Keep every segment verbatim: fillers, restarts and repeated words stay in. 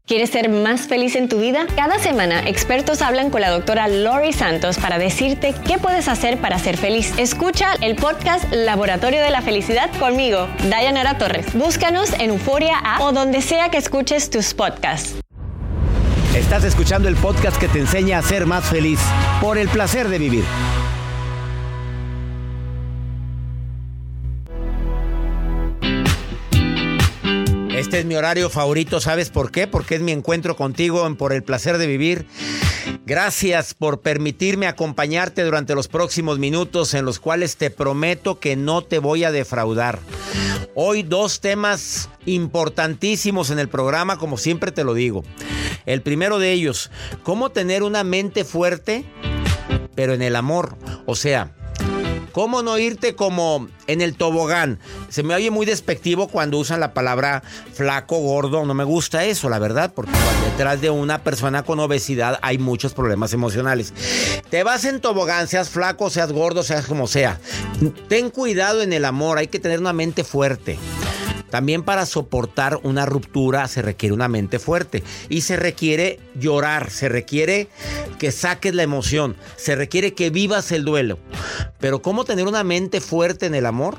¿Quieres ser más feliz en tu vida? Cada semana, expertos hablan con la doctora Lori Santos para decirte qué puedes hacer para ser feliz. Escucha el podcast Laboratorio de la Felicidad conmigo, Dayanara Torres. Búscanos en Euforia App o donde sea que escuches tus podcasts. Estás escuchando el podcast que te enseña a ser más feliz por el placer de vivir. Este es mi horario favorito, ¿sabes por qué? Porque es mi encuentro contigo en Por el Placer de Vivir. Gracias por permitirme acompañarte durante los próximos minutos en los cuales te prometo que no te voy a defraudar. Hoy dos temas importantísimos en el programa, como siempre te lo digo. El primero de ellos, cómo tener una mente fuerte, pero en el amor. O sea, ¿cómo no irte como en el tobogán? Se me oye muy despectivo cuando usan la palabra flaco, gordo. No me gusta eso, la verdad, porque detrás de una persona con obesidad hay muchos problemas emocionales. Te vas en tobogán, seas flaco, seas gordo, seas como sea. Ten cuidado en el amor, hay que tener una mente fuerte. También para soportar una ruptura se requiere una mente fuerte y se requiere llorar, se requiere que saques la emoción, se requiere que vivas el duelo. Pero ¿cómo tener una mente fuerte en el amor?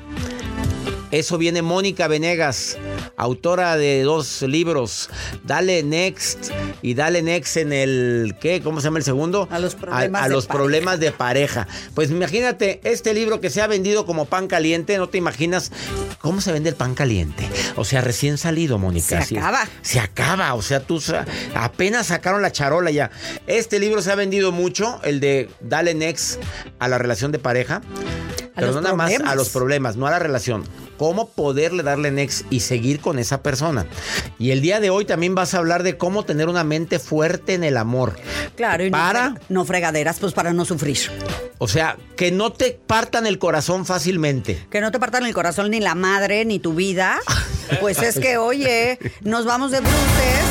Eso viene Mónica Venegas, autora de dos libros, Dale Next y Dale Next en el, ¿qué? ¿Cómo se llama el segundo? A los problemas, a, a de, los pareja. problemas de pareja. Pues imagínate, este libro que se ha vendido como pan caliente, no te imaginas cómo se vende el pan caliente. O sea, recién salido, Mónica. Se acaba. Se acaba, o sea, tú apenas sacaron la charola ya. Este libro se ha vendido mucho, el de Dale Next a la relación de pareja. A Pero los no nada más problemas. a los problemas, no a la relación. Cómo poderle darle next y seguir con esa persona. Y el día de hoy también vas a hablar de cómo tener una mente fuerte en el amor. Claro, y para, no, fre- no fregaderas, pues para no sufrir. O sea, que no te partan el corazón fácilmente. Que no te partan el corazón ni la madre, ni tu vida. Pues es que, oye, nos vamos de bruces.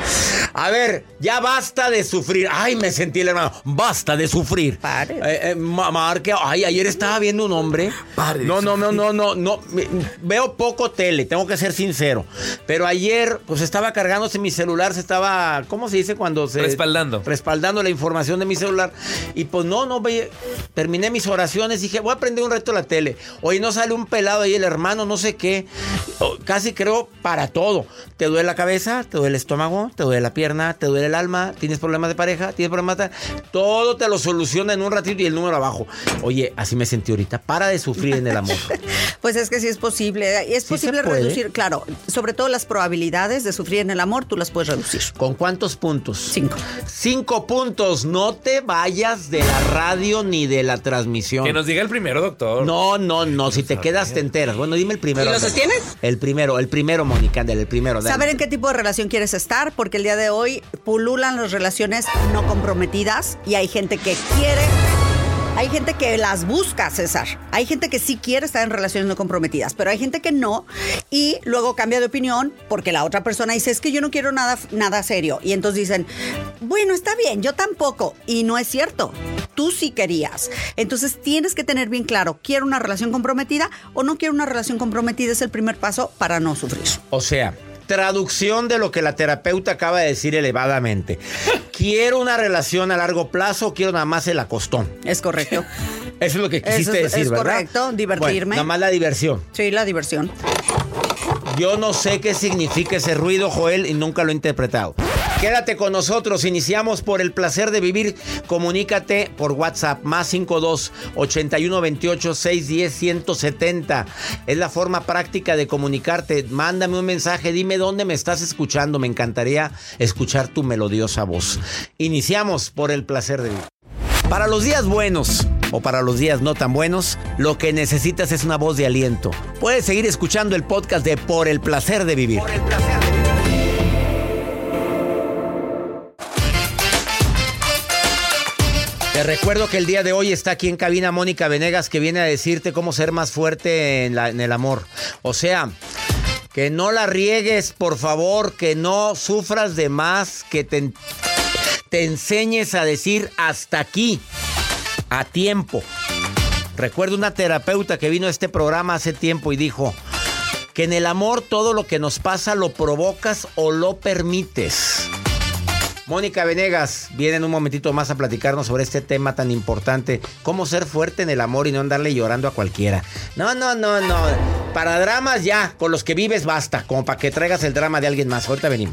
A ver, ya basta de sufrir. Ay, me sentí el hermano. Basta de sufrir. Pare. Eh, eh, ma- Marque, ay, ayer estaba viendo un hombre. Pare de No, no, no, sufrir. no, no, no. Me- Veo poco tele, tengo que ser sincero. Pero ayer, pues estaba cargándose mi celular, se estaba, ¿cómo se dice cuando se? Respaldando. Respaldando la información de mi celular. Y pues no, no, ve, terminé mis oraciones y dije, voy a prender un reto la tele. Oye, no sale un pelado ahí, el hermano, no sé qué. Oh, casi creo para todo. ¿Te duele la cabeza? ¿Te duele el estómago? ¿Te duele la pierna? ¿Te duele el alma? ¿Tienes problemas de pareja? ¿Tienes problemas de... Todo te lo soluciona en un ratito y el número abajo. Oye, así me sentí ahorita. Para de sufrir en el amor. Pues es que sí es posible. Es Sí posible se puede. reducir, claro, sobre todo las probabilidades de sufrir en el amor, tú las puedes reducir. ¿Con cuántos puntos? Cinco. Cinco puntos. No te vayas de la radio ni de la transmisión. Que nos diga el primero, doctor. No, no, no. Si te quedas, te enteras. Bueno, dime el primero. ¿Y lo Ándale. sostienes? El primero, el primero, Mónica, ándale, el primero. dale. Saber en qué tipo de relación quieres estar, porque el día de hoy pululan las relaciones no comprometidas y hay gente que quiere, hay gente que las busca, César. Hay gente que sí quiere estar en relaciones no comprometidas, pero hay gente que no y luego cambia de opinión porque la otra persona dice, es que yo no quiero nada, nada serio. Y entonces dicen, bueno, está bien, yo tampoco. Y no es cierto. Tú sí querías. Entonces tienes que tener bien claro, ¿quiero una relación comprometida o no quiero una relación comprometida? Es el primer paso para no sufrir. O sea, traducción de lo que la terapeuta acaba de decir elevadamente. ¿Quiero una relación a largo plazo o quiero nada más el acostón? Es correcto. Eso es lo que quisiste Eso es- decir, es ¿verdad? correcto, divertirme. Bueno, nada más la diversión. Sí, la diversión. Yo no sé qué significa ese ruido, Joel, y nunca lo he interpretado. Quédate con nosotros, iniciamos por el placer de vivir. Comunícate por WhatsApp, más cinco dos, ochenta y uno, veintiocho, seiscientos diez, ciento setenta. Es la forma práctica de comunicarte. Mándame un mensaje, dime dónde me estás escuchando. Me encantaría escuchar tu melodiosa voz. Iniciamos por el placer de vivir. Para los días buenos o para los días no tan buenos, lo que necesitas es una voz de aliento. Puedes seguir escuchando el podcast de Por el placer de vivir. Por el placer de vivir. Te recuerdo que el día de hoy está aquí en cabina Mónica Venegas, que viene a decirte cómo ser más fuerte en, la, en el amor. O sea, que no la riegues, por favor, que no sufras de más, que te, te enseñes a decir hasta aquí, a tiempo. Recuerdo una terapeuta que vino a este programa hace tiempo y dijo que en el amor todo lo que nos pasa lo provocas o lo permites. Mónica Venegas viene en un momentito más a platicarnos sobre este tema tan importante. Cómo ser fuerte en el amor y no andarle llorando a cualquiera. No, no, no, no. Para dramas ya, con los que vives basta. Como para que traigas el drama de alguien más. Ahorita venimos.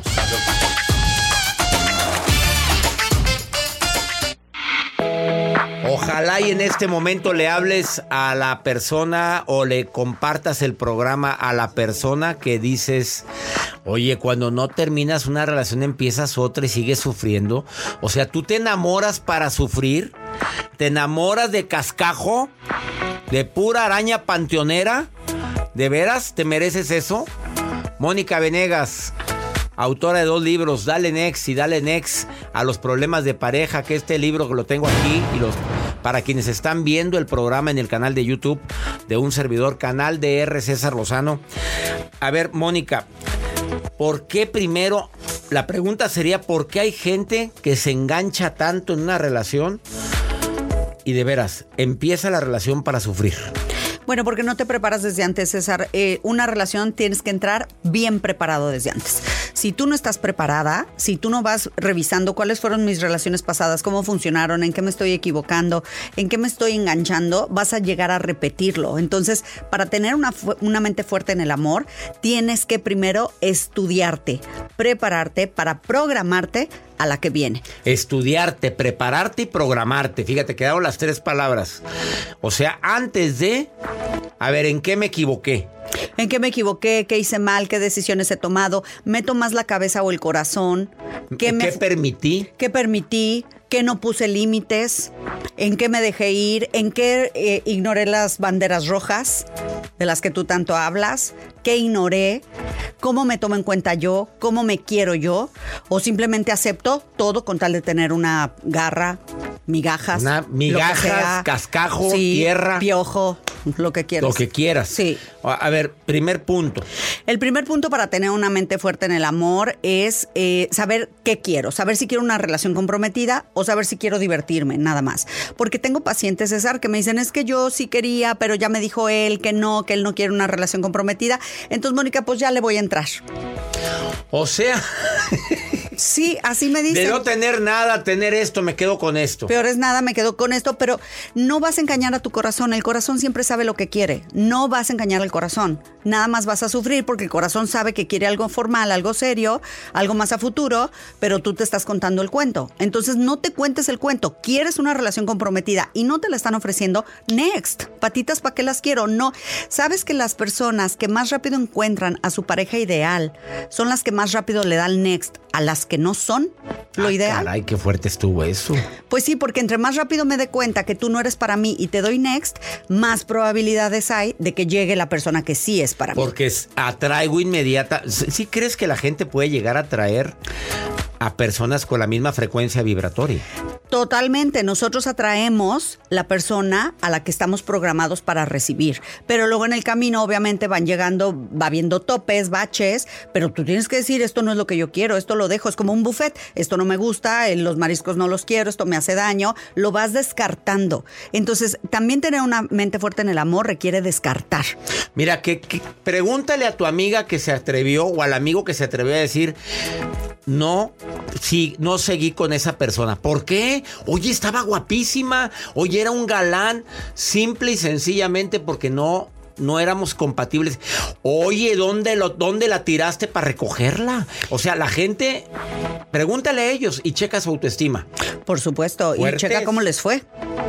Ojalá y en este momento le hables a la persona o le compartas el programa a la persona que dices, oye, cuando no terminas una relación empiezas otra y sigues sufriendo. O sea, ¿tú te enamoras para sufrir? ¿Te enamoras de cascajo? ¿De pura araña panteonera? ¿De veras te mereces eso? Mónica Venegas, autora de dos libros, Dale Next y Dale Next a los problemas de pareja, que este libro que lo tengo aquí y los para quienes están viendo el programa en el canal de YouTube de un servidor, canal de R. César Lozano. A ver, Mónica, ¿por qué primero? La pregunta sería, ¿por qué hay gente que se engancha tanto en una relación y de veras empieza la relación para sufrir? Bueno, porque no te preparas desde antes, César. Eh, una relación tienes que entrar bien preparado desde antes. Si tú no estás preparada, si tú no vas revisando cuáles fueron mis relaciones pasadas, cómo funcionaron, en qué me estoy equivocando, en qué me estoy enganchando, vas a llegar a repetirlo. Entonces, para tener una, una mente fuerte en el amor, tienes que primero estudiarte, prepararte para programarte a la que viene. Estudiarte, prepararte y programarte. Fíjate, quedaron las tres palabras. O sea, antes de... A ver, ¿en qué me equivoqué? ¿En qué me equivoqué? ¿Qué hice mal? ¿Qué decisiones he tomado? ¿Meto más la cabeza o el corazón? ¿Qué, me, ¿Qué permití? ¿Qué permití? ¿Qué no puse límites? ¿En qué me dejé ir? ¿En qué eh, ignoré las banderas rojas de las que tú tanto hablas? ¿Qué ignoré? ¿Cómo me tomo en cuenta yo? ¿Cómo me quiero yo? ¿O simplemente acepto todo con tal de tener una garra, migajas? Una migajas, cascajo, sí, tierra. Piojo, lo que quieras. Lo que quieras. Sí. A ver, primer punto. El primer punto para tener una mente fuerte en el amor es eh, saber qué quiero. Saber si quiero una relación comprometida o saber si quiero divertirme, nada más. Porque tengo pacientes, César, que me dicen, es que yo sí quería, pero ya me dijo él que no, que él no quiere una relación comprometida. Entonces, Mónica, pues ya le voy a entrar. O sea... Sí, así me dicen. De no tener nada, tener esto, me quedo con esto. Peor es nada, me quedo con esto, pero no vas a engañar a tu corazón. El corazón siempre sabe lo que quiere. No vas a engañar al corazón. Nada más vas a sufrir porque el corazón sabe que quiere algo formal, algo serio, algo más a futuro, pero tú te estás contando el cuento. Entonces no te cuentes el cuento. Quieres una relación comprometida y no te la están ofreciendo. Next. Patitas, ¿para qué las quiero? No. ¿Sabes que las personas que más rápido encuentran a su pareja ideal son las que más rápido le dan next a las que no son lo ah, ideal? Caray, qué fuerte estuvo eso. Pues sí, porque entre más rápido me dé cuenta que tú no eres para mí y te doy next, más probabilidades hay de que llegue la persona que sí es para mí. Porque atraigo inmediata. ¿Sí crees que la gente puede llegar a atraer a personas con la misma frecuencia vibratoria? Totalmente. Nosotros atraemos la persona a la que estamos programados para recibir. Pero luego en el camino, obviamente, van llegando, va habiendo topes, baches, pero tú tienes que decir, esto no es lo que yo quiero, esto lo dejo. Es como un buffet. Esto no me gusta, los mariscos no los quiero, esto me hace daño. Lo vas descartando. Entonces, también tener una mente fuerte en el amor requiere descartar. Mira, que, que pregúntale a tu amiga que se atrevió o al amigo que se atrevió a decir, no, sí, no seguí con esa persona. ¿Por qué? Oye, estaba guapísima. Oye, era un galán. Simple y sencillamente porque no, no éramos compatibles. Oye, ¿dónde, lo, ¿dónde la tiraste para recogerla? O sea, la gente, pregúntale a ellos y checa su autoestima. Por supuesto. Fuertes. Y checa cómo les fue.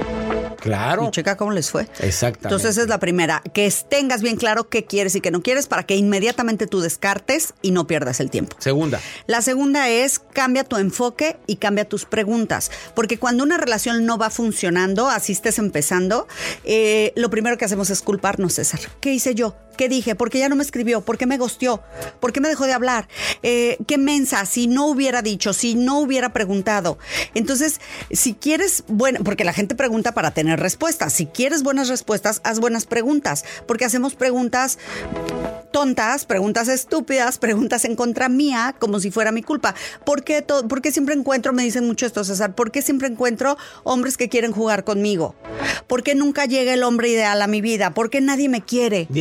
Claro. Y checa cómo les fue. Exactamente. Entonces esa es la primera. Que tengas bien claro qué quieres y qué no quieres para que inmediatamente tú descartes y no pierdas el tiempo. Segunda. La segunda es cambia tu enfoque y cambia tus preguntas. Porque cuando una relación no va funcionando, así estés empezando, eh, lo primero que hacemos es culparnos, César. ¿Qué hice yo? ¿Qué dije? ¿Por qué ya no me escribió? ¿Por qué me ghosteó? ¿Por qué me dejó de hablar? Eh, ¿Qué mensa? Si no hubiera dicho, si no hubiera preguntado. Entonces, si quieres, bueno, porque la gente pregunta para tener respuestas. Si quieres buenas respuestas, haz buenas preguntas. Porque hacemos preguntas tontas, preguntas estúpidas, preguntas en contra mía, como si fuera mi culpa. ¿Por qué, to- ¿Por qué siempre encuentro, me dicen mucho esto, César, ¿por qué siempre encuentro hombres que quieren jugar conmigo? ¿Por qué nunca llega el hombre ideal a mi vida? ¿Por qué nadie me quiere? Dime preguntas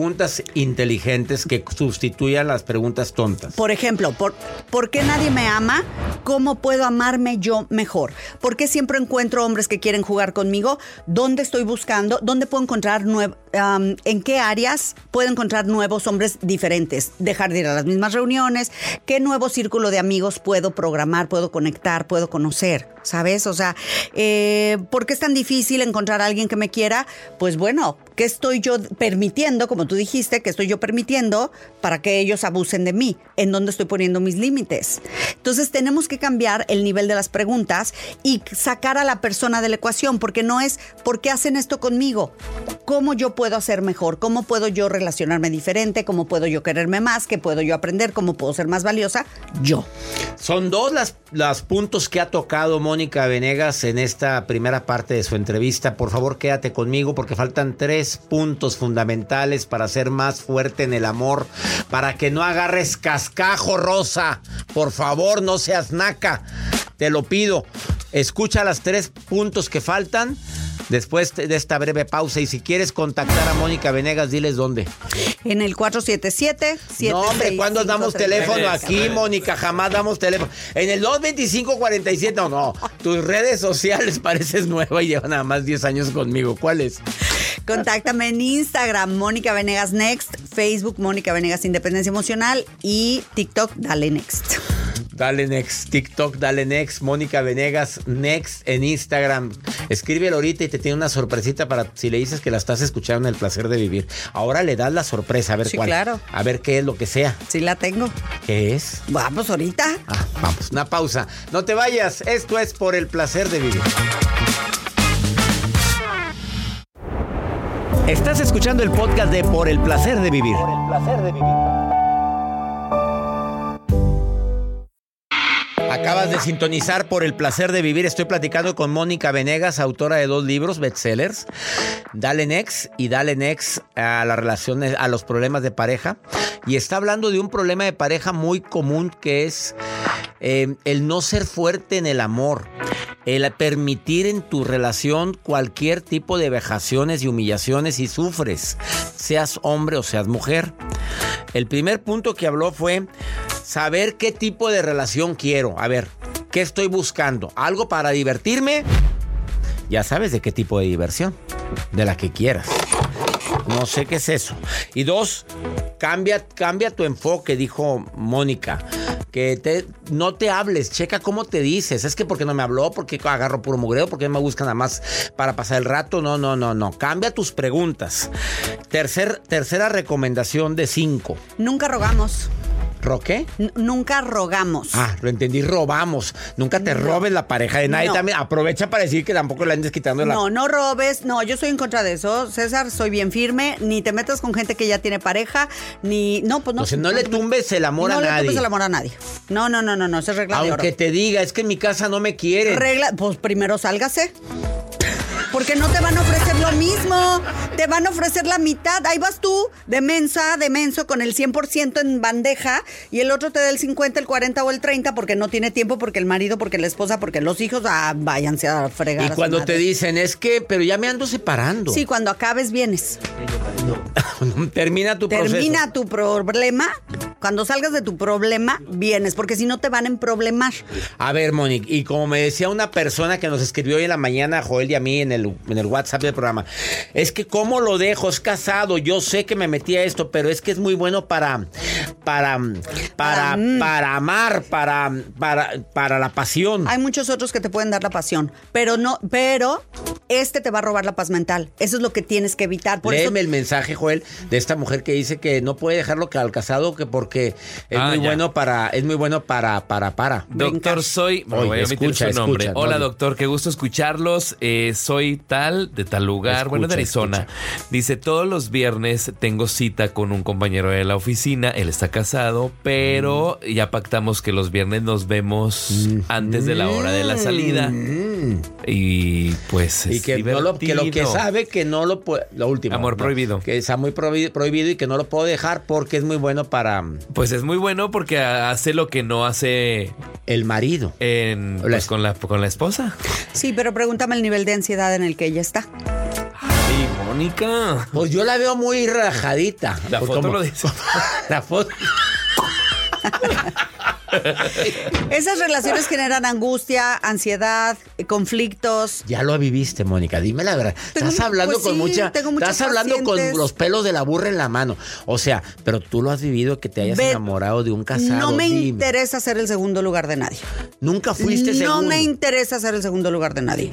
preguntas inteligentes que sustituyan las preguntas tontas. Por ejemplo, ¿por, ¿por qué nadie me ama? ¿Cómo puedo amarme yo mejor? ¿Por qué siempre encuentro hombres que quieren jugar conmigo? ¿Dónde estoy buscando? ¿Dónde puedo encontrar nuevos? Um, ¿En qué áreas puedo encontrar nuevos hombres diferentes? Dejar de ir a las mismas reuniones. ¿Qué nuevo círculo de amigos puedo programar, puedo conectar, puedo conocer? ¿Sabes? O sea, eh, ¿por qué es tan difícil encontrar a alguien que me quiera? Pues bueno, ¿qué estoy yo permitiendo? Como tú dijiste, ¿qué estoy yo permitiendo para que ellos abusen de mí? ¿En dónde estoy poniendo mis límites? Entonces tenemos que cambiar el nivel de las preguntas y sacar a la persona de la ecuación, porque no es ¿por qué hacen esto conmigo? ¿Cómo yo puedo hacer mejor? ¿Cómo puedo yo relacionarme diferente? ¿Cómo puedo yo quererme más? ¿Qué puedo yo aprender? ¿Cómo puedo ser más valiosa? Yo. Son dos las, las puntos que ha tocado Mónica Venegas en esta primera parte de su entrevista. Por favor, quédate conmigo porque faltan tres puntos fundamentales para ser más fuerte en el amor, para que no agarres cascajo, Rosa. Por favor, no seas naca. Te lo pido. Escucha los tres puntos que faltan después de esta breve pausa. Y si quieres contactar a Mónica Venegas, diles dónde. En el cuatro siete siete, siete No, hombre, seis, ¿cuándo cinco, damos tres, teléfono tres. aquí, Mónica? Jamás damos teléfono. En el dos veinticinco cuarenta y siete, no, no. Tus redes sociales pareces nueva y llevan nada más diez años conmigo. ¿Cuáles? Contáctame en Instagram, Mónica Venegas Next, Facebook, Mónica Venegas Independencia Emocional y TikTok, Dale Next. Dale Next, TikTok, Dale Next, Mónica Venegas Next en Instagram. Escríbelo ahorita y te tiene una sorpresita para si le dices que la estás escuchando en El Placer de Vivir. Ahora le das la sorpresa, a ver Sí, cuál. claro. A ver qué es lo que sea. Sí la tengo. ¿Qué es? Vamos ahorita. Ah, vamos, una pausa. No te vayas, esto es Por el Placer de Vivir. Estás escuchando el podcast de Por el Placer de Vivir. Por el Placer de Vivir. Acabas de sintonizar Por el Placer de Vivir. Estoy platicando con Mónica Venegas, autora de dos libros bestsellers, Dale Next y Dale Next a las relaciones, a los problemas de pareja. Y está hablando de un problema de pareja muy común que es eh, el no ser fuerte en el amor. El permitir en tu relación cualquier tipo de vejaciones y humillaciones y sufres, seas hombre o seas mujer. El primer punto que habló fue saber qué tipo de relación quiero. A ver, ¿qué estoy buscando? ¿Algo para divertirme? Ya sabes de qué tipo de diversión, de la que quieras. No sé qué es eso. Y dos, cambia, cambia tu enfoque, dijo Mónica. Que te, no te hables, checa cómo te dices. Es que porque no me habló, porque agarro puro mugreo, porque me buscan nada más para pasar el rato. No, no, no, no. Cambia tus preguntas. Tercer, tercera recomendación de cinco. Nunca rogamos. ¿Roqué? N- nunca rogamos. Ah, lo entendí, robamos. Nunca te No. robes la pareja de nadie. No. También aprovecha para decir que tampoco le andes quitando la... No, no robes. No, yo estoy en contra de eso. César, soy bien firme. Ni te metas con gente que ya tiene pareja, ni... No, pues no. O sea, no le tumbes el amor no a le nadie. tumbes el amor a nadie. No, no, no, no, no. Esa es regla de oro. Aunque te diga, es que en mi casa no me quieren. Regla, pues primero sálgase. Porque no te van a ofrecer lo mismo. Te van a ofrecer la mitad. Ahí vas tú, de mensa, de menso, con el cien por ciento en bandeja. Y el otro te da el cincuenta, el cuarenta o el treinta porque no tiene tiempo, porque el marido, porque la esposa, porque los hijos. Ah, váyanse a fregar. Y a su cuando madre. te dicen, es que, pero ya me ando separando. Sí, cuando acabes vienes. Termina tu proceso. Termina tu problema. Cuando salgas de tu problema, vienes. Porque si no te van a emproblemar. A ver, Mónica, y como me decía una persona que nos escribió hoy en la mañana, Joel y a mí en el, en el WhatsApp del programa, es que ¿cómo lo dejo? Es casado, yo sé que me metí a esto, pero es que es muy bueno para para para, para, para amar, para, para, para la pasión. Hay muchos otros que te pueden dar la pasión, pero no, pero este te va a robar la paz mental. Eso es lo que tienes que evitar. Por Léeme eso, el mensaje, Joel, de esta mujer que dice que no puede dejarlo al casado que porque es Ah, muy ya. bueno para, es muy bueno para, para, para. Doctor, soy... Me Oye, voy a omitir escucha, su nombre. escucha, Hola, no, doctor, qué gusto escucharlos. Eh, soy tal, de tal lugar, Escucha, bueno, de Arizona. Dice, todos los viernes tengo cita con un compañero de la oficina. Él está casado, pero Mm. ya pactamos que los viernes nos vemos antes de la hora de la salida. Mm. Y pues Y es que, no lo, que lo que divertido. sabe que no lo puede. Lo último. Amor ¿no? prohibido. Que está muy prohibido, prohibido y que no lo puedo dejar porque es muy bueno para Pues es muy bueno porque hace lo que no hace el marido. en, Hola. pues, con, la, con la esposa. sí, pero pregúntame el nivel de ansiedad en el que ella está. Sí, Mónica. Pues yo la veo muy relajadita. La Pues foto como- lo dice. La foto. Esas relaciones generan angustia, ansiedad, conflictos. Ya lo viviste, Mónica, dime la verdad. Tengo- estás hablando pues con sí, mucha. tengo muchos Estás hablando pacientes. con los pelos de la burra en la mano. O sea, pero tú lo has vivido que te hayas Ve, enamorado de un casado. No me dime. interesa ser el segundo lugar de nadie. Nunca fuiste No segundo. me interesa ser el segundo lugar de nadie.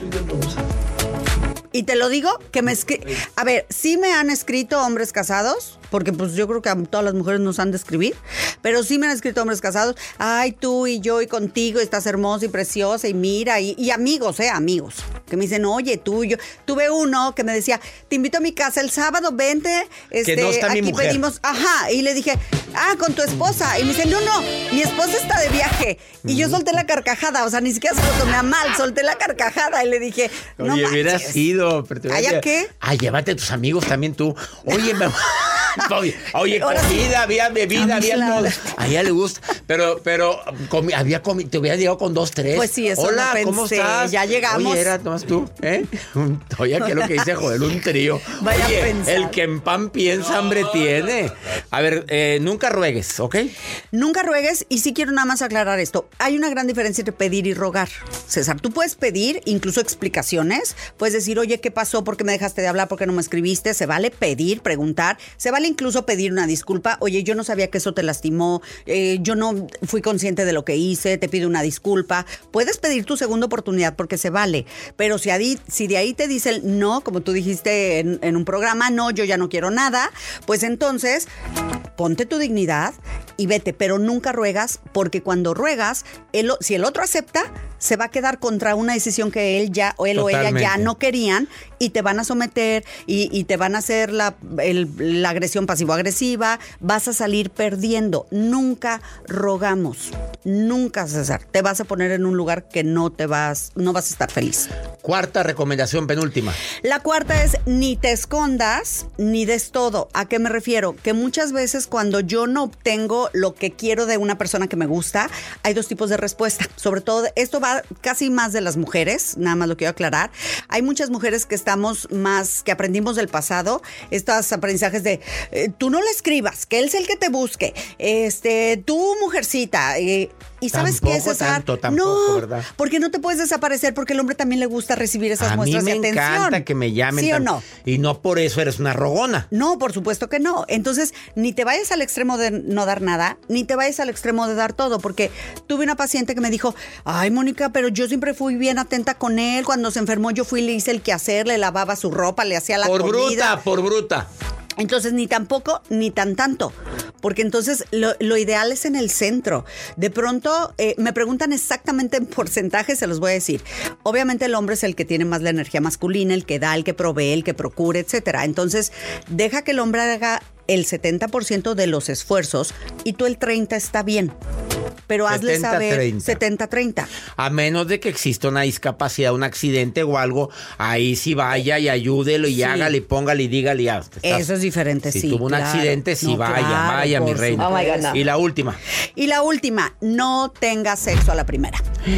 Y te lo digo que me escri- A ver, sí me han escrito hombres casados, porque pues yo creo que a todas las mujeres nos han de escribir, pero sí me han escrito hombres casados. Ay, tú y yo y contigo estás hermosa y preciosa y mira, y, y amigos, eh, amigos, que me dicen, oye, tú y yo. Tuve uno que me decía, te invito a mi casa el sábado, vente, este, no está mi aquí mujer. pedimos, ajá, y le dije, ah, con tu esposa. Y me dice, no, no, mi esposa está de viaje. Y yo solté la carcajada, o sea, ni siquiera se lo tomé a mal, solté la carcajada y le dije, no Oye, hubieras manches. ido. Pero te ¿Ay, hubieras- a qué? Ay, llévate a tus amigos también tú. Oye, me... Oye, oye, Ahora sí. comida, había bebida, había Claro. todo. A ella le gusta. Pero, pero, comi- había comi- te hubiera llegado con dos, tres. Pues sí, eso Hola, no ¿cómo pensé. estás? Ya llegamos. Oye, era nomás tú, ¿eh? Oye, ¿qué es lo que dice Joel? Un trío. Vaya a Oye, pensar. el que en pan piensa, hambre tiene. A ver, eh, nunca ruegues, ¿ok? Nunca ruegues, y sí quiero nada más aclarar esto. Hay una gran diferencia entre pedir y rogar. César, tú puedes pedir incluso explicaciones. Puedes decir, oye, ¿qué pasó? ¿Por qué me dejaste de hablar? ¿Por qué no me escribiste? Se vale pedir, preguntar. Se vale incluso pedir una disculpa. Oye, yo no sabía que eso te lastimó. Eh, yo no fui consciente de lo que hice. Te pido una disculpa. Puedes pedir tu segunda oportunidad porque se vale. Pero si, adi- si de ahí te dicen no, como tú dijiste en, en un programa, no, yo ya no quiero nada, pues entonces ponte tu dignidad y vete, pero nunca ruegas, porque cuando ruegas, el o- si el otro acepta, se va a quedar contra una decisión que él ya o él o ella ya Totalmente. no querían, y te van a someter y, y te van a hacer la, el- la agresión pasivo-agresiva, vas a salir perdiendo. Nunca rogamos, nunca, César, te vas a poner en un lugar que no te vas, no vas a estar feliz. Cuarta recomendación, penúltima. La cuarta es ni te escondas ni des todo. ¿A qué me refiero? Que muchas veces cuando yo no obtengo lo que quiero de una persona que me gusta, hay dos tipos de respuesta. Sobre todo, esto va casi más de las mujeres, nada más lo quiero aclarar. Hay muchas mujeres que estamos más, que aprendimos del pasado, estos aprendizajes de eh, tú no le escribas, que él es el que te busque, este, tú mujercita, eh, ¿y sabes qué, Tampoco César? tanto, tampoco, no, ¿verdad? porque no te puedes desaparecer, porque al hombre también le gusta recibir esas A mí muestras me de atención. encanta que me llamen. ¿Sí o tan- no? Y no por eso eres una rogona. No, por supuesto que no. Entonces, ni te vayas al extremo de no dar nada, ni te vayas al extremo de dar todo, porque tuve una paciente que me dijo, ay, Mónica, pero yo siempre fui bien atenta con él. Cuando se enfermó, yo fui y le hice el quehacer, le lavaba su ropa, le hacía la Por comida. bruta, por bruta. Entonces, ni tampoco, ni tan tanto. Porque entonces lo, lo ideal es en el centro. De pronto, eh, me preguntan exactamente en porcentaje, se los voy a decir. Obviamente el hombre es el que tiene más la energía masculina, el que da, el que provee, el que procura, etcétera. Entonces, deja que el hombre haga el setenta por ciento de los esfuerzos y tú el treinta por ciento está bien. Pero hazle setenta, saber treinta. setenta treinta. A menos de que exista una discapacidad, un accidente o algo, ahí sí vaya y ayúdelo y Sí. hágale y póngale y dígale. Ya, estás- Eso es diferente, si sí. tuvo un claro. accidente, sí No, vaya, claro, vaya, mi por reina. supuesto. Oh my God, no. Y la última. Y la última, no tengas sexo a la primera.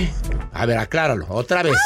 A ver, acláralo, otra vez.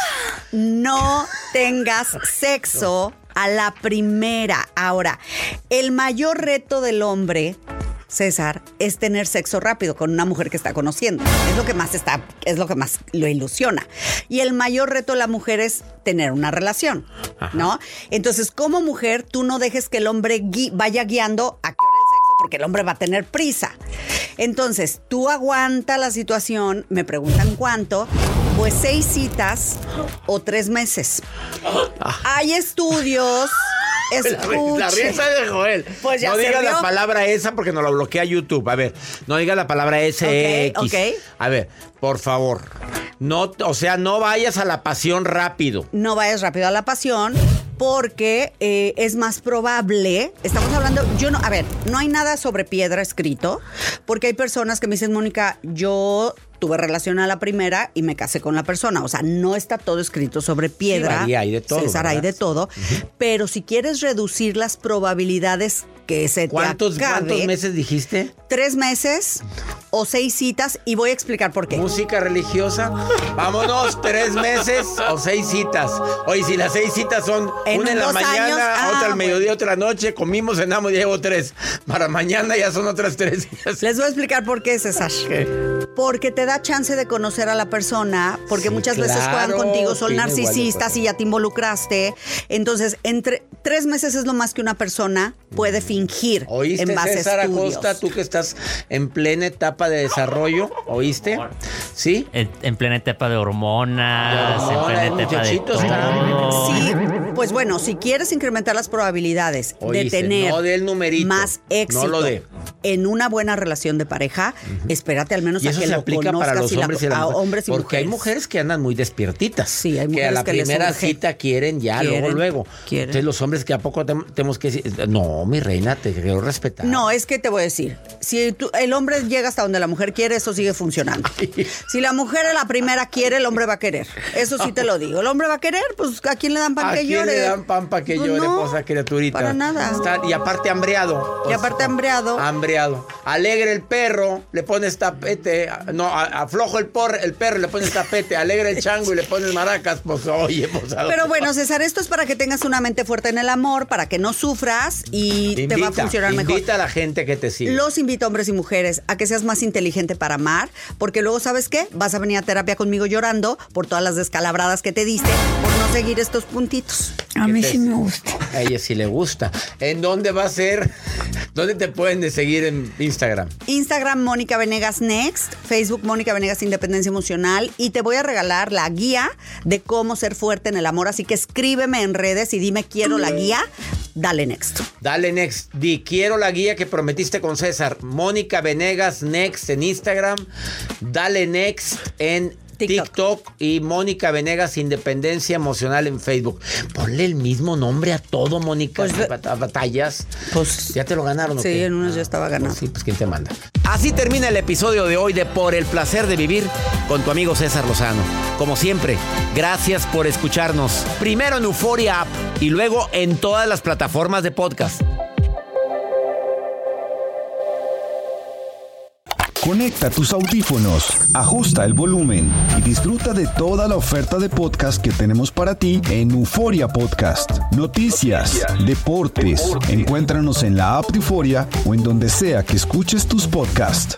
No tengas sexo a la primera. Ahora, el mayor reto del hombre, César, es tener sexo rápido con una mujer que está conociendo. Es lo que más está, es lo que más lo ilusiona. Y el mayor reto de la mujer es tener una relación, ¿no? Entonces, como mujer, tú no dejes que el hombre gui- vaya guiando a qué hora el sexo, porque el hombre va a tener prisa. Entonces, tú aguanta la situación, me preguntan cuánto, pues seis citas o tres meses. Hay estudios. La, Escuche. la risa de Joel. Pues ya no se digas vio. la palabra esa porque nos la bloquea YouTube. A ver, no digas la palabra S X. Ok, ok. A ver, por favor. No, o sea, no vayas a la pasión rápido. No vayas rápido a la pasión porque eh, es más probable, estamos hablando, yo no, a ver, no hay nada sobre piedra escrito, porque hay personas que me dicen, Mónica, yo tuve relación a la primera y me casé con la persona, o sea, no está todo escrito sobre piedra. varía, hay de todo, César, hay ¿verdad? de todo, pero si quieres reducir las probabilidades que se te ¿Cuántos, acabe, ¿Cuántos meses dijiste? tres meses o seis citas y voy a explicar por qué. Música religiosa. Vámonos, tres meses o seis citas. Oye, si las seis citas son En una en la dos mañana, años, ah, otra al mediodía, bueno. otra noche, comimos, cenamos, llevo tres. Para mañana ya son otras tres. Les voy a explicar por qué, César. ¿Qué? Porque te da chance de conocer a la persona, porque Sí, muchas veces claro, juegan contigo, son tiene narcisistas igual de y ya te involucraste. Entonces, entre tres meses es lo más que una persona puede fingir ¿Oíste, en base César a estudios. Acosta? Tú que estás en plena etapa de desarrollo, ¿oíste? ¿Sí? En, en plena etapa de hormonas, De hormonas, en plena etapa de muchachito, está. todo. Sí, pues bueno, si quieres incrementar las probabilidades Oíste, de tener no dé el numerito, más éxito no lo dé. en una buena relación de pareja, espérate al menos Y a eso que se lo aplica conozcas para los y la- hombres y las a mujeres. hombres y Porque hay mujeres. mujeres que andan muy despiertitas. Sí, hay que a mujeres la que les primera urge. cita quieren ya, luego, Quieren, luego. quieren. Entonces los hombres que a poco tem- tenemos que decir, no, mi reina, te quiero respetar. No, es que te voy a decir, si tú- el hombre llega hasta donde la mujer quiere, eso sigue funcionando. Si la mujer a la primera quiere, el hombre va a querer. Eso sí te lo digo. El hombre va a querer, pues ¿a quién le dan pan ¿A que quién llore? le dan pan para que Pues llore, no, cosa criaturita? para nada. Está- y aparte hambreado. Y aparte hambreado. Hambreado. Alegre el perro, le pones tapete. No, a- aflojo el, por, el perro, le pones tapete. Alegre el chango y le pones maracas. Pues oye, pues ¿a Pero dónde bueno, va? César, esto es para que tengas una mente fuerte en el amor, para que no sufras y Invita, te va a funcionar mejor. Invita a la gente que te sigue. Los invito, hombres y mujeres, a que seas más inteligente para amar, porque luego, ¿sabes qué? Vas a venir a terapia conmigo llorando por todas las descalabradas que te diste por no seguir estos puntitos. A ¿Qué mí te- sí me gusta. A ella sí le gusta. ¿En dónde va a ser? ¿Dónde te pueden de seguir en Instagram? Instagram, Mónica Venegas Next, Facebook, Mónica Venegas Independencia Emocional, y te voy a regalar la guía de cómo ser fuerte en el amor, así que escríbeme en redes y dime quiero la guía, dale Next. Dale Next. Di, quiero la guía que prometiste con César. Mónica Venegas Next en Instagram. Dale Next en TikTok. TikTok. Y Mónica Venegas Independencia Emocional en Facebook. Ponle el mismo nombre a todo, Mónica. Pues, Bat- a batallas. Pues, ¿Ya te lo ganaron o sí, qué? en unos ya estaba ganado. Pues sí, pues ¿quién te manda? Así termina el episodio de hoy de Por el Placer de Vivir con tu amigo César Lozano. Como siempre, gracias por escucharnos. Primero en Euforia App y luego en todas las plataformas de podcast. Conecta tus audífonos, ajusta el volumen y disfruta de toda la oferta de podcast que tenemos para ti en Euforia Podcast. Noticias, deportes. Encuéntranos en la app de Euforia o en donde sea que escuches tus podcasts.